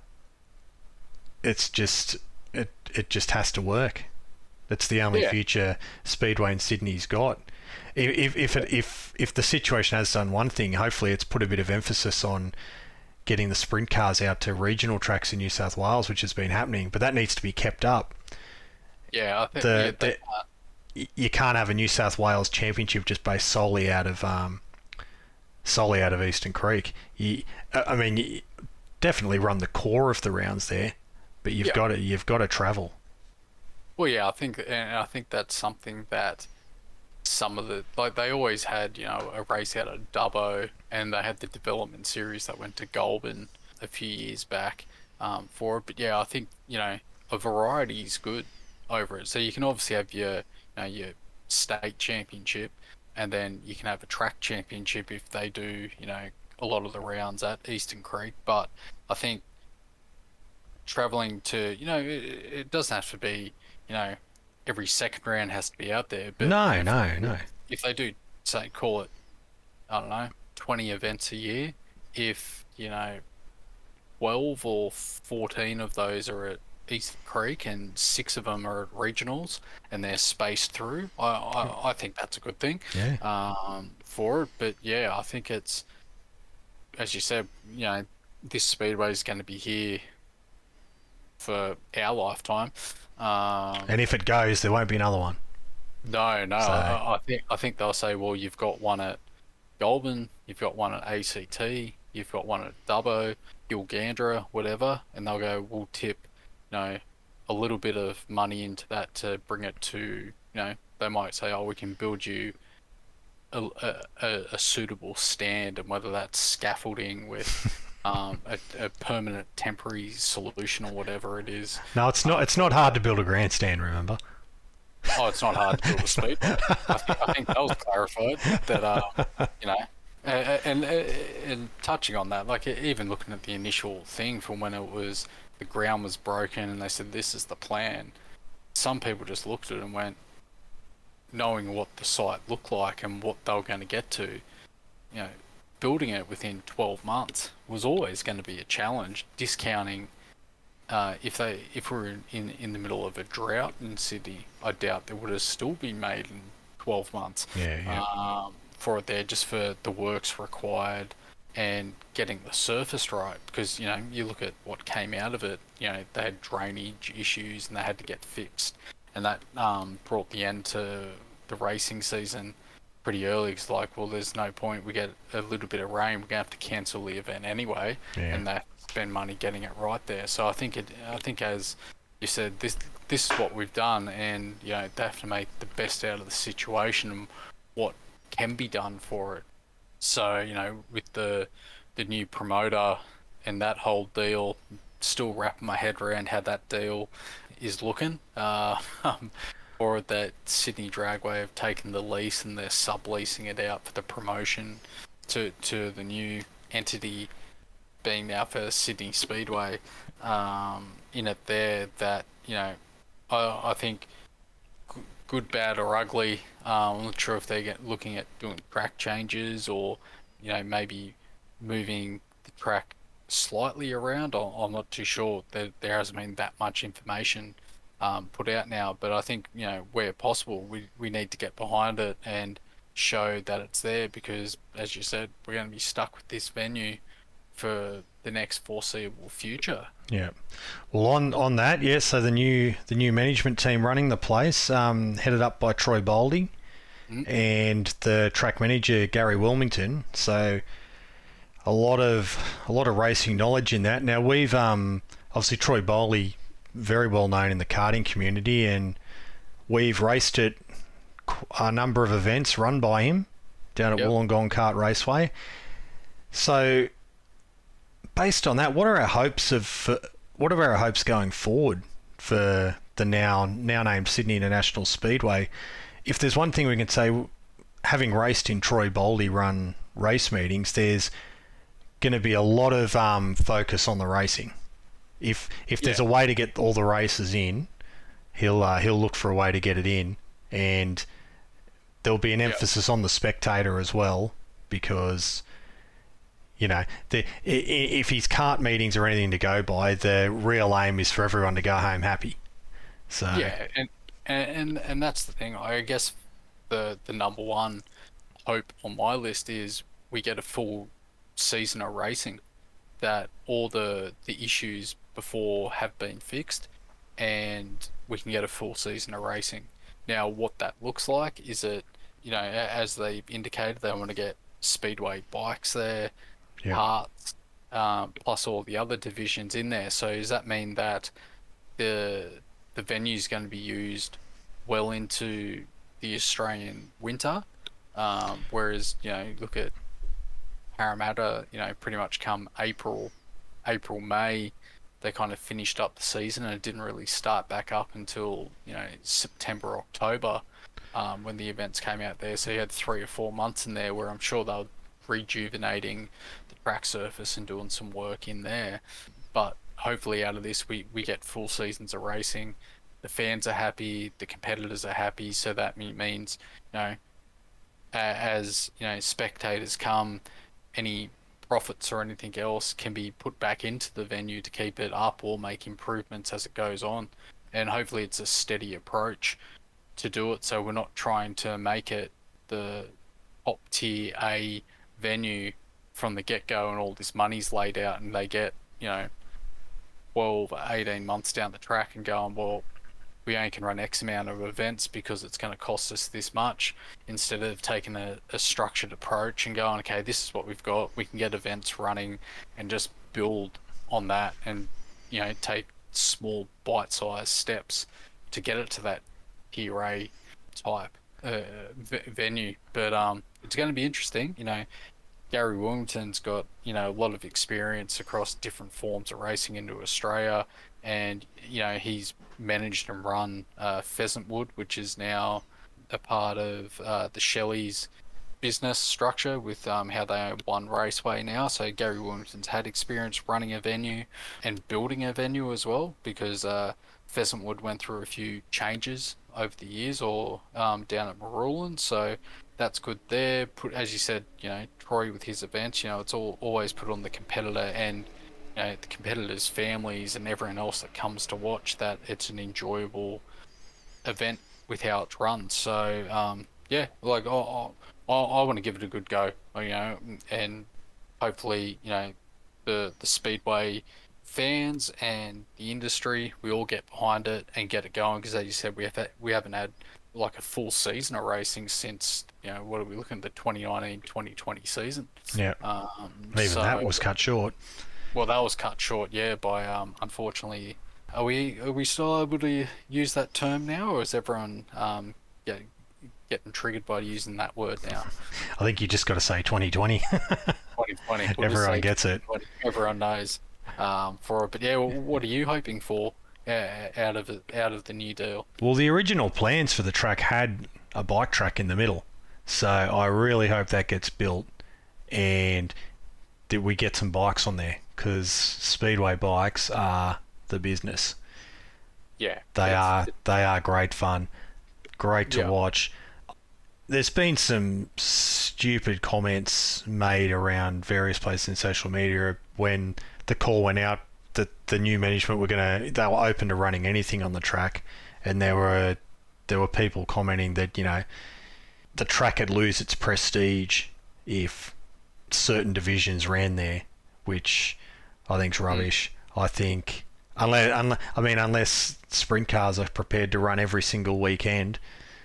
it's just it it just has to work. That's the only Yeah. future Speedway in Sydney's got. If if it, if if the situation has done one thing, hopefully it's put a bit of emphasis on getting the sprint cars out to regional tracks in New South Wales, which has been happening. But that needs to be kept up. Yeah. I think The, yeah, the that, uh, y- you can't have a New South Wales championship just based solely out of um, solely out of Eastern Creek. You, I I mean, you definitely run the core of the rounds there, but you've Yeah. got to you've got to travel. well, yeah. I think, and I think that's something that some of the like they always had, you know, a race out of Dubbo, and they had the development series that went to Goulburn a few years back um, for it. But yeah, I think you know a variety is good over it. So you can obviously have your you know your state championship, and then you can have a track championship if they do you know a lot of the rounds at Eastern Creek. But I think traveling to you know it, it doesn't have to be you know every second round has to be out there. But No, you know, no, if, no. if they do say call it I don't know twenty events a year, if you know twelve or fourteen of those are at East Creek and six of them are at regionals and they're spaced through, I I, I think that's a good thing Yeah. um, for it. But yeah, I think it's as you said, you know, this speedway is going to be here for our lifetime. Um, And if it goes, there won't be another one. no, no, So I, I think I think they'll say, well, you've got one at Goulburn, you've got one at A C T, you've got one at Dubbo, Gilgandra, whatever, and they'll go, we'll tip, you know, a little bit of money into that to bring it to, you know, they might say, oh, we can build you a, a, a suitable stand, and whether that's scaffolding with um, a, a permanent temporary solution or whatever it is. no, it's not. It's not hard to build a grandstand. Remember? Oh, it's not hard to build a speed. I think, I think that was clarified that, uh, you know, and, and and touching on that, like even looking at the initial thing from when it was the ground was broken and they said this is the plan. Some people just looked at it and went, knowing what the site looked like and what they were going to get to, you know, building it within twelve months was always going to be a challenge. Discounting, uh, if they if we were in, in, in the middle of a drought in Sydney, I doubt there would have still been made in twelve months. Yeah, yeah. Um, for it there, just for the works required and getting the surface right. Because, you know, you look at what came out of it, you know, they had drainage issues and they had to get fixed. And that um, brought the end to the racing season pretty early. It's like, well, there's no point. We get a little bit of rain, we're going to have to cancel the event anyway. Yeah. And they have to spend money getting it right there. So I think, it, I think as you said, this this is what we've done. And, you know, they have to make the best out of the situation and what can be done for it. So, you know, with the the new promoter and that whole deal, still wrapping my head around how that deal is looking. Uh, or that Sydney Dragway have taken the lease and they're subleasing it out for the promotion to to the new entity being now for Sydney Speedway um, in it there. That, you know, I, I think good, bad or ugly. Um, I'm not sure if they're get, looking at doing track changes or, you know, maybe moving the track slightly around. I- I'm not too sure. There, there hasn't been that much information um, put out now, but I think, you know, where possible, we, we need to get behind it and show that it's there because, as you said, we're going to be stuck with this venue for the next foreseeable future. Yeah. Well, on on that, yeah. So the new the new management team running the place, um, headed up by Troy Boldy, mm-hmm. and the track manager Gary Wilmington. So a lot of a lot of racing knowledge in that. Now we've um, obviously Troy Boldy, very well known in the karting community, and we've raced at a number of events run by him down at yep. Wollongong Kart Raceway. So, based on that, what are our hopes of what are our hopes going forward for the now now named Sydney International Speedway? If there's one thing we can say, having raced in Troy Boldy run race meetings, there's going to be a lot of um, focus on the racing. If if there's yeah. a way to get all the races in, he'll uh, he'll look for a way to get it in, and there'll be an emphasis yeah. on the spectator as well, because you know the if his kart meetings are anything to go by, the real aim is for everyone to go home happy. So yeah, and and and that's the thing. I guess the the number one hope on my list is we get a full season of racing, that all the the issues before have been fixed, and we can get a full season of racing. Now, what that looks like is it, you know, as they've indicated, they want to get speedway bikes there, yeah. parts, um, plus all the other divisions in there. So does that mean that the the venue is going to be used well into the Australian winter? Um, whereas, you know, look at Parramatta, you know, pretty much come April, April, May, they kind of finished up the season, and it didn't really start back up until, you know, September, October, um, when the events came out there. So you had three or four months in there where I'm sure they were rejuvenating the track surface and doing some work in there. But hopefully out of this, we, we get full seasons of racing. The fans are happy, the competitors are happy, so that means, you know, as, you know, spectators come, any profits or anything else can be put back into the venue to keep it up or make improvements as it goes on. And hopefully it's a steady approach to do it, so we're not trying to make it the top tier A venue from the get-go and all this money's laid out, and they get, you know, twelve, eighteen months down the track and going, well, we only can run X amount of events because it's going to cost us this much, instead of taking a, a structured approach and going, okay, this is what we've got, we can get events running and just build on that, and, you know, take small bite-sized steps to get it to that tier A type uh, v- venue. But um, it's going to be interesting. You know, Gary Wilmington's got, you know, a lot of experience across different forms of racing into Australia, and, you know, he's managed and run uh, Pheasantwood, which is now a part of uh, the Shelley's business structure with um, how they own One Raceway now. So Gary Wilmington's had experience running a venue and building a venue as well, because uh, Pheasantwood went through a few changes over the years, or um, down at Marulan. So that's good there. Put, as you said, you know, Troy with his events, you know, it's all always put on the competitor and, you know, the competitors' families and everyone else that comes to watch, that it's an enjoyable event with how it's run. So um, yeah, like I, I, I want to give it a good go, you know, and hopefully, you know, the the speedway fans and the industry, we all get behind it and get it going, because as you said, we have we haven't had like a full season of racing since, you know, what are we looking at, the twenty nineteen twenty twenty season. Yeah. Um, Even so, that was cut short. Well, that was cut short, yeah, by um, unfortunately. Are we are we still able to use that term now, or is everyone um get, getting triggered by using that word now? I think you just got to say twenty twenty. twenty twenty. We'll everyone gets it. Everyone knows um, for it. But yeah, well, what are you hoping for uh, out of it, out of the new deal? Well, the original plans for the track had a bike track in the middle, so I really hope that gets built and that we get some bikes on there, because speedway bikes are the business. Yeah, they are. They are great fun, great to yeah. watch. There's been some stupid comments made around various places in social media when the call went out that the new management were gonna they were open to running anything on the track, and there were there were people commenting that, you know, the track would lose its prestige if certain divisions ran there, which I think's rubbish. Mm. I think unless, unless I mean unless sprint cars are prepared to run every single weekend,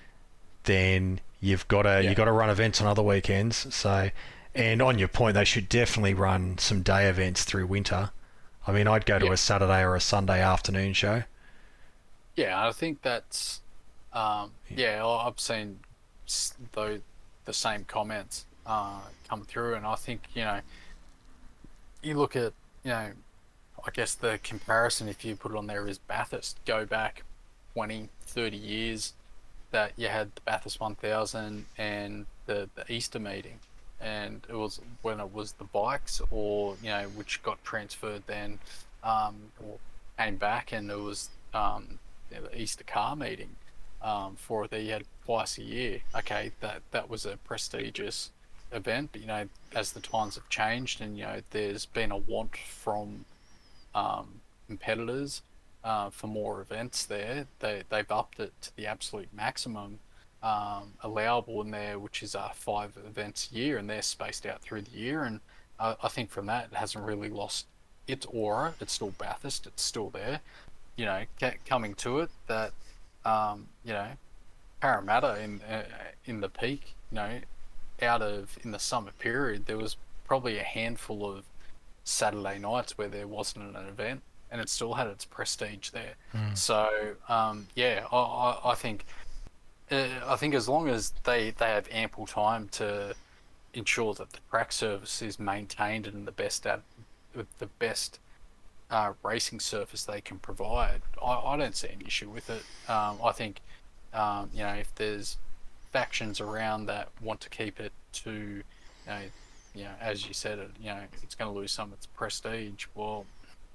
then you've got to yeah. you've got to run events on other weekends. So, and on your point, they should definitely run some day events through winter. I mean, I'd go to yeah. a Saturday or a Sunday afternoon show. Yeah, I think that's um, yeah. I've seen though the same comments uh, come through, and I think you know you look at you know I guess the comparison if you put it on there is Bathurst. Go back twenty, thirty years. That you had the Bathurst one thousand and the, the Easter meeting, and it was when it was the bikes or you know which got transferred then um, or came back, and it was um, the Easter car meeting um, for it that you had twice a year. Okay, that that was a prestigious event, but you know as the times have changed and you know there's been a want from um, competitors. Uh, for more events there, they, they've upped it to the absolute maximum um, allowable in there, which is uh, five events a year, and they're spaced out through the year. And uh, I think from that, it hasn't really lost its aura. It's still Bathurst. It's still there. You know, c- coming to it, that, um, you know, Parramatta in uh, in the peak, you know, out of, in the summer period, there was probably a handful of Saturday nights where there wasn't an event, and it still had its prestige there. Mm. So um, yeah, I, I, I think uh, I think as long as they, they have ample time to ensure that the track service is maintained and the best at the best uh, racing surface they can provide, I, I don't see an issue with it. Um, I think um, you know if there's factions around that want to keep it to you know, you know as you said it you know it's going to lose some of its prestige. Well.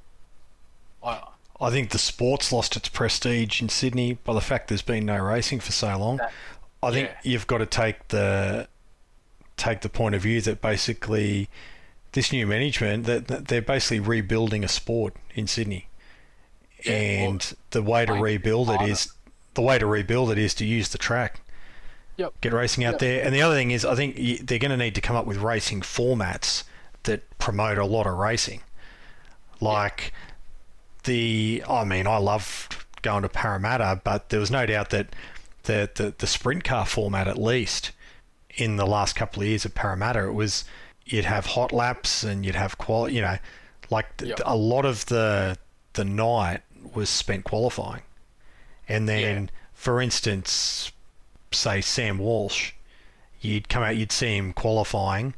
I, I think the sport's lost its prestige in Sydney by the fact there's been no racing for so long. That, I think yeah. you've got to take the take the point of view that basically this new management that, that they're basically rebuilding a sport in Sydney, yeah, and well, the way to rebuild it is the way to rebuild it is to use the track. Yep. Get racing out yep. there, and the other thing is I think they're going to need to come up with racing formats that promote a lot of racing, like. Yep. The, I mean, I loved going to Parramatta, but there was no doubt that the, the, the sprint car format, at least in the last couple of years of Parramatta, it was you'd have hot laps and you'd have quali, you know, like yep. a lot of the the night was spent qualifying, and then yeah. for instance, say Sam Walsh, you'd come out, you'd see him qualifying.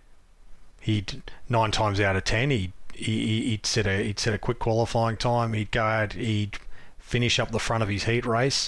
He'd nine times out of ten, he'd He, he'd set a he'd set a quick qualifying time. He'd go out, he'd finish up the front of his heat race,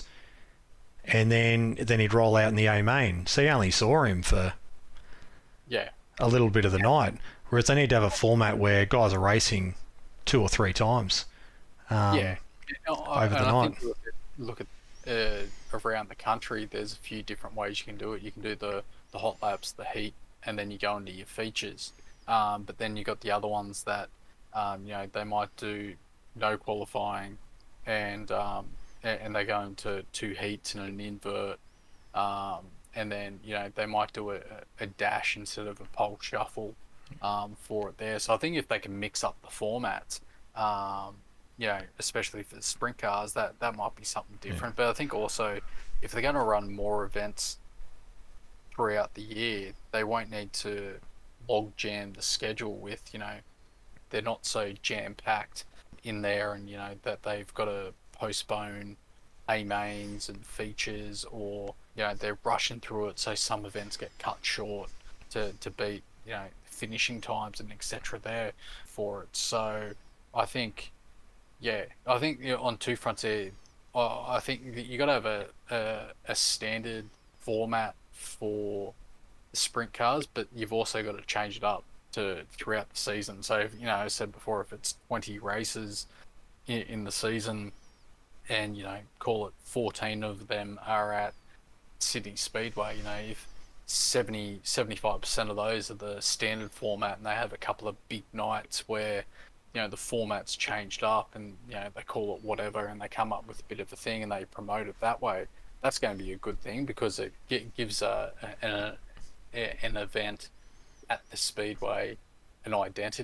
and then then he'd roll out in the A main. So you only saw him for yeah a little bit of the yeah. night. Whereas they need to have a format where guys are racing two or three times. Um, yeah, over the and night. I think look at, look at uh, around the country. There's a few different ways you can do it. You can do the the hot laps, the heat, and then you go into your features. Um, but then you got the other ones that, um, you know, they might do no qualifying, and um, and they go into two heats and an invert, um, and then you know they might do a, a dash instead of a pole shuffle um, for it there. So I think if they can mix up the formats, um, you know, especially for the sprint cars, that that might be something different. Yeah. But I think also if they're going to run more events throughout the year, they won't need to log jam the schedule with, you know, they're not so jam packed in there, and you know that they've got to postpone A mains and features, or you know they're rushing through it, so some events get cut short to to beat you know finishing times and et cetera there for it. So I think, yeah, I think you know, on two fronts there, I think you got to have a, a a standard format for sprint cars, but you've also got to change it up to throughout the season. So if, you know, I said before, if it's twenty races in, in the season, and you know, call it fourteen of them are at Sydney Speedway, you know, if seventy, seventy-five percent of those are the standard format, and they have a couple of big nights where you know the format's changed up, and you know they call it whatever, and they come up with a bit of a thing and they promote it that way. That's going to be a good thing because it gives a, a, a an event at the Speedway an identity.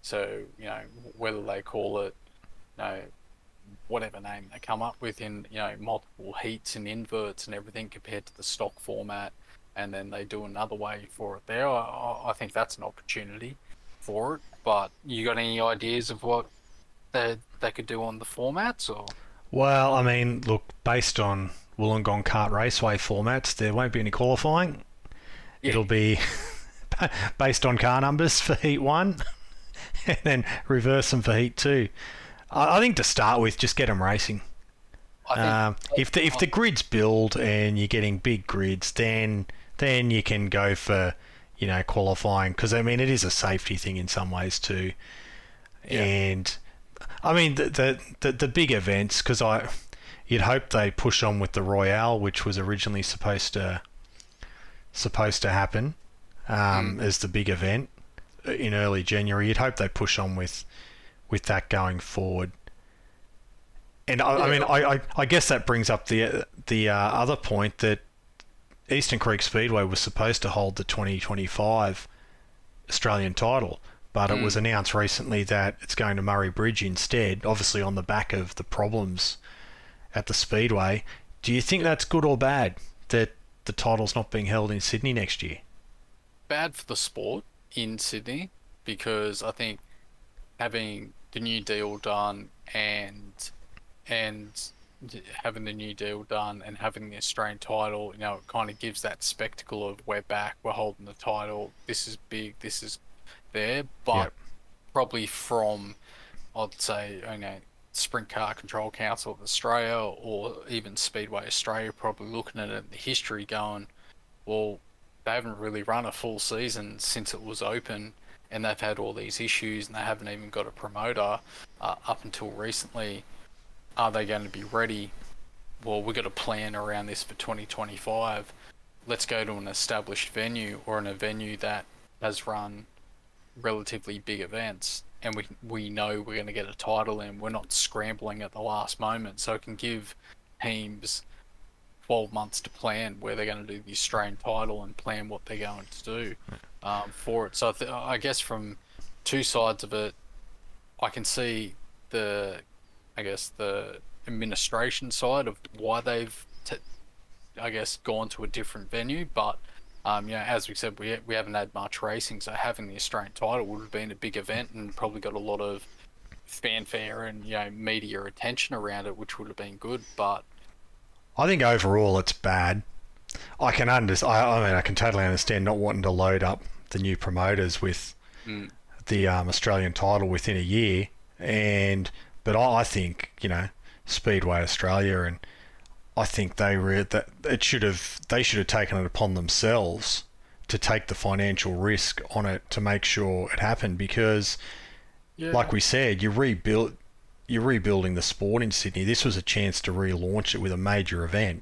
So, you know, whether they call it, you know, whatever name they come up with in, you know, multiple heats and inverts and everything compared to the stock format, and then they do another way for it there, I, I think that's an opportunity for it. But you got any ideas of what they, they could do on the formats, or? Well, I mean, look, based on Wollongong Kart Raceway formats, there won't be any qualifying. Yeah. It'll be based on car numbers for Heat one and then reverse them for Heat two. I, I think to start with, just get them racing. I think, Um, if the if the grids build and you're getting big grids, then then you can go for, you know, qualifying, because I mean it is a safety thing in some ways too. Yeah. And I mean the the the, the big events, because I you'd hope they push on with the Royale, which was originally supposed to supposed to happen um, Mm. as the big event in early January. You'd hope they push on with with that going forward. And I, I mean, I, I, I guess that brings up the the uh, other point that Eastern Creek Speedway was supposed to hold the twenty twenty-five Australian title, but Mm. it was announced recently that it's going to Murray Bridge instead, obviously on the back of the problems at the Speedway. Do you think that's good or bad that the title's not being held in Sydney next year? Bad for the sport in Sydney, because I think having the new deal done and and having the new deal done and having the Australian title, you know, it kind of gives that spectacle of we're back, we're holding the title, this is big, this is there, but Yep. probably from, I'd say, you know, Sprint Car Control Council of Australia or even Speedway Australia, probably looking at it in the history going, well, they haven't really run a full season since it was open, and they've had all these issues, and they haven't even got a promoter uh, up until recently. Are they going to be ready? Well, we've got a plan around this for twenty twenty-five. Let's go to an established venue, or in a venue that has run relatively big events, and we we know we're going to get a title in. We're not scrambling at the last moment, so it can give teams twelve months to plan where they're going to do the Australian title and plan what they're going to do um, for it. So I, th- I guess from two sides of it, I can see the, I guess the administration side of why they've, t- I guess, gone to a different venue. But um, you know, as we said, we we haven't had much racing, so having the Australian title would have been a big event and probably got a lot of fanfare and, you know, media attention around it, which would have been good. But I think overall it's bad. I can under, I, I mean, I can totally understand not wanting to load up the new promoters with mm, the um, Australian title within a year, and but I, I think, you know, Speedway Australia, and I think they re- that it should have they should have taken it upon themselves to take the financial risk on it to make sure it happened, because yeah, like we said, you rebuild you're rebuilding the sport in Sydney. This was a chance to relaunch it with a major event.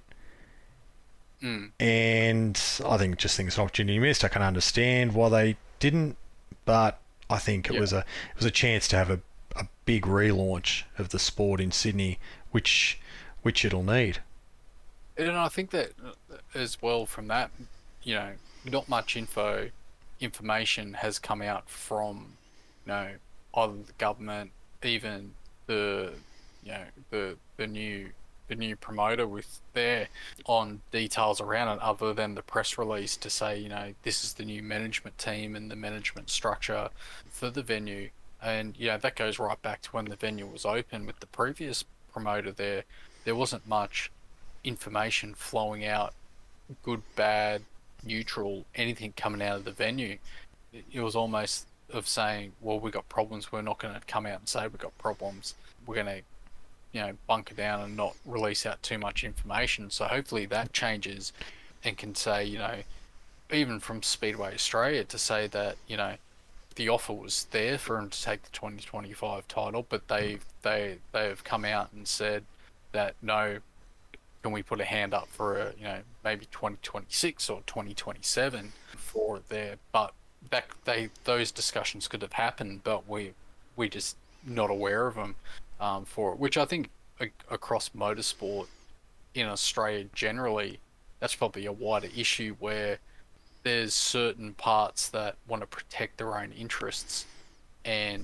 mm, And I think just think it's an opportunity missed. I can understand why they didn't, but I think it Yeah. was a it was a chance to have a, a big relaunch of the sport in Sydney, which which it'll need. and I think that uh, as well from that, you know, not much info information has come out from, you know, either the government, even the, you know, the the new the new promoter with their on details around it, other than the press release to say, you know, this is the new management team and the management structure for the venue. And, you know, that goes right back to when the venue was open with the previous promoter there. There wasn't much information flowing out, good, bad, neutral, anything coming out of the venue. It it was almost of saying, well, we got problems. We're not going to come out and say we got problems. We're going to, you know, bunker down and not release out too much information. So hopefully that changes and can say, you know, even from Speedway Australia to say that, you know, the offer was there for him to take the twenty twenty-five title, but they they they have come out and said that no, can we put a hand up for a, you know, maybe twenty twenty-six or twenty twenty-seven for it there. But that they those discussions could have happened, but we we just not aware of them um, for it, which I think a, across motorsport in Australia generally, that's probably a wider issue where there's certain parts that want to protect their own interests, and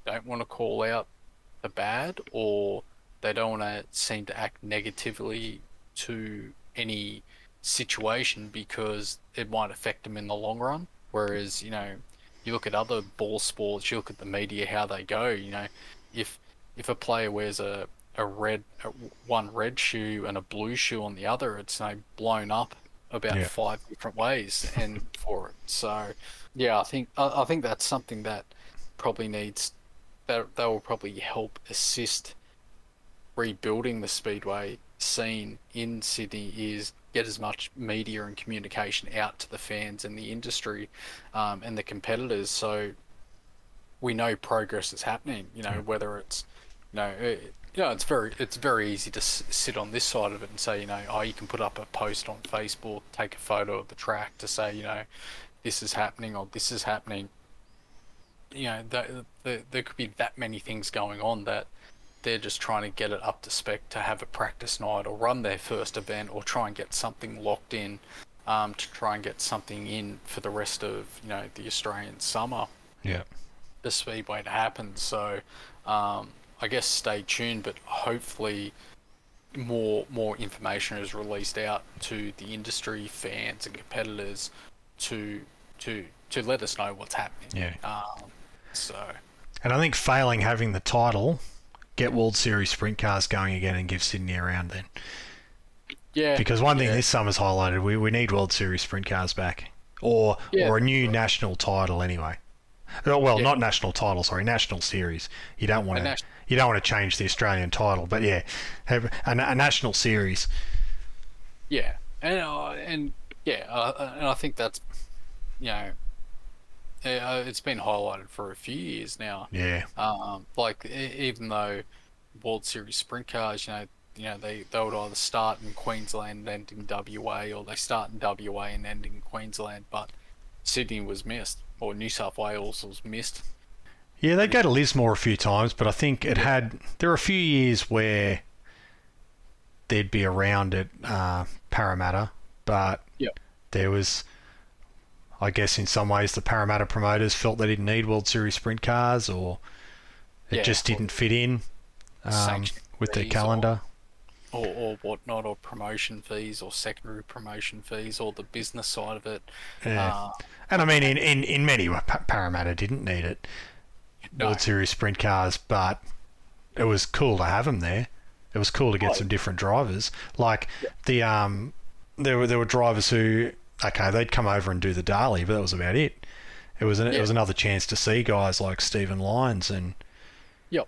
don't want to call out the bad, or they don't want to seem to act negatively to any situation because it might affect them in the long run. Whereas, you know, you look at other ball sports, you look at the media, how they go. You know, if if a player wears a a red a, one red shoe and a blue shoe on the other, it's, you know, blown up about Yeah. five different ways and for it. So yeah, I think I, I think that's something that probably needs that that will probably help assist rebuilding the speedway scene in Sydney, is get as much media and communication out to the fans and the industry, um, and the competitors, so we know progress is happening. You know, whether it's, you know, it, you know, it's very it's very easy to s- sit on this side of it and say, you know, oh, you can put up a post on Facebook, take a photo of the track to say, you know, this is happening or this is happening. You know, the, the, there could be that many things going on that they're just trying to get it up to spec to have a practice night or run their first event or try and get something locked in, um, to try and get something in for the rest of, you know, the Australian summer, Yeah. the speedway to happen. So um, I guess stay tuned, but hopefully more more information is released out to the industry, fans and competitors to to to let us know what's happening. Yeah. Um, so And I think failing having the title, get World Series sprint cars going again and give Sydney a round then. yeah, Because one thing yeah, this summer's highlighted, we, we need World Series sprint cars back. Or Yeah, or a new right. national title anyway. Oh, well, Yeah. not national title, sorry, national series. You don't want A to nas- you don't want to change the Australian title, but yeah, have a, a national series. Yeah, and uh, and yeah, uh, uh, and I think that's, you know, uh, it's been highlighted for a few years now. Yeah. Um, like e- even though World Series sprint cars, you know, you know they they would either start in Queensland and end in W A, or they start in W A and end in Queensland, but Sydney was missed, or New South Wales was missed. Yeah, they go to Lismore a few times, but I think it Yeah. had there were a few years where there'd be around at uh, Parramatta, but Yeah. there was, I guess, in some ways, the Parramatta promoters felt they didn't need World Series sprint cars, or it Yeah, just or didn't fit in um, sanction with their fees, calendar. or, or whatnot, or promotion fees, or secondary promotion fees, or the business side of it. Yeah. Uh, And I mean, in, in, in many ways, Pa- Parramatta didn't need it, no, World Series sprint cars, but it was cool to have them there. It was cool to get Oh. some different drivers. Like Yeah. the um, there were there were drivers who, okay, they'd come over and do the Darley, but that was about it. It was an, it Yeah. was another chance to see guys like Stephen Lyons and Yep.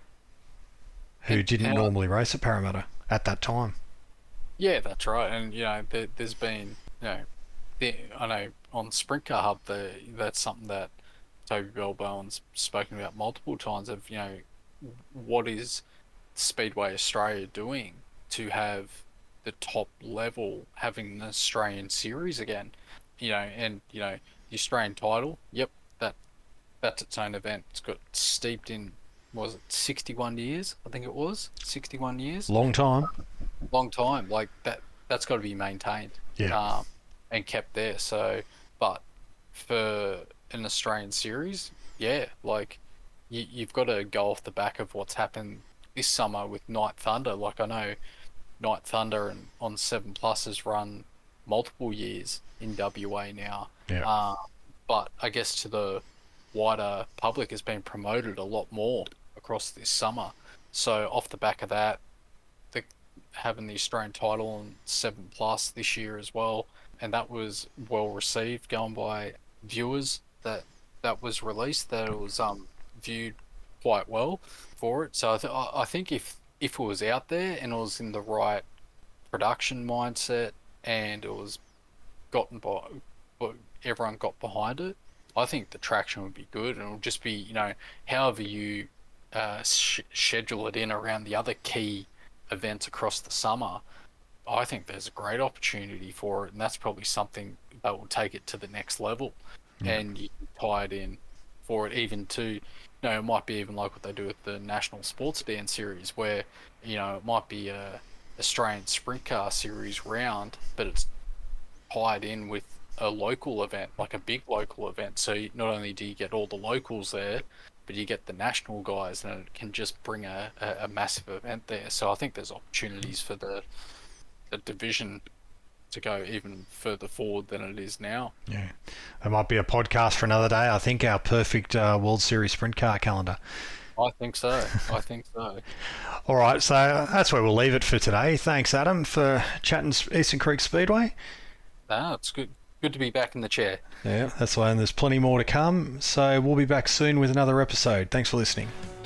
who And- didn't and I- normally race at Parramatta at that time. Yeah, that's right. And you know, there, there's been, you know, the, I know on Sprint Car Hub, the that's something that Toby Bellbowen's spoken about multiple times. Of, you know, what is Speedway Australia doing to have the top level having an Australian series again? You know, and you know the Australian title. Yep, that that's its own event. It's got steeped in, was it sixty-one years? I think it was sixty-one years. Long time. Long time. Like that. That's got to be maintained. Yeah. Um, and kept there. So, but for an Australian series, yeah, like you, you've got to go off the back of what's happened this summer with Night Thunder. Like I know Night Thunder and on Seven Plus has run multiple years in W A now. Yeah. Uh, but I guess to the wider public has been promoted a lot more across this summer. So off the back of that, the, having the Australian title on Seven Plus this year as well, and that was well received, going by viewers that that was released. That it was um viewed quite well for it. So I, th- I think if if it was out there and it was in the right production mindset and it was gotten by, but everyone got behind it, I think the traction would be good, and it would just be, you know, however you uh, sh- schedule it in around the other key events across the summer. I think there's a great opportunity for it, and that's probably something that will take it to the next level. Yeah. And you can tie it in for it, even to, you know, it might be even like what they do with the National Sports Dance Series, where, you know, it might be a Australian Sprint Car Series round, but it's tied in with a local event, like a big local event. So you- not only do you get all the locals there, but you get the national guys, and it can just bring a, a, a massive event there. So I think there's opportunities for the the division to go even further forward than it is now. Yeah, it might be a podcast for another day. I think our perfect uh, World Series sprint car calendar. I think so. I think so. All right, so that's where we'll leave it for today. Thanks, Adam, for chatting Eastern Creek Speedway. Ah, it's good. Good to be back in the chair. Yeah, that's why, and there's plenty more to come. So we'll be back soon with another episode. Thanks for listening.